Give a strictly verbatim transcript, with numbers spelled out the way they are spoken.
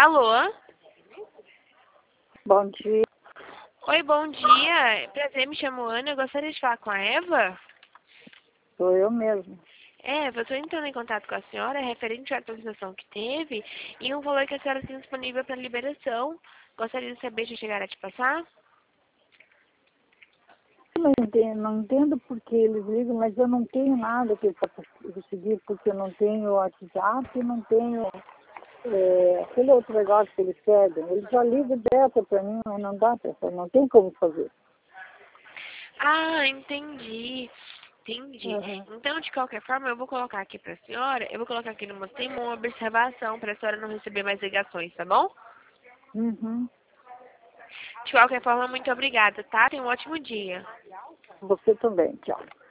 Alô? Bom dia. Oi, bom dia. Prazer, me chamo Ana. Eu gostaria de falar com a Eva. Sou eu mesmo. Eva, eu estou entrando em contato com a senhora referente à atualização que teve e um valor que a senhora tem disponível para liberação. Gostaria de saber se chegar a te passar? Não entendo, não entendo porque eles ligam, mas eu não tenho nada que para conseguir, porque eu não tenho WhatsApp, não tenho é, aquele outro negócio que eles pedem. Eles já ligam direto para mim, mas não dá, pessoal, não tem como fazer. Ah, entendi. Entendi. Uhum. Então, de qualquer forma, eu vou colocar aqui para a senhora, eu vou colocar aqui no meu tema uma observação para a senhora não receber mais ligações, tá bom? Uhum. De qualquer forma, muito obrigada, tá? Tenha um ótimo dia. Você também, tchau.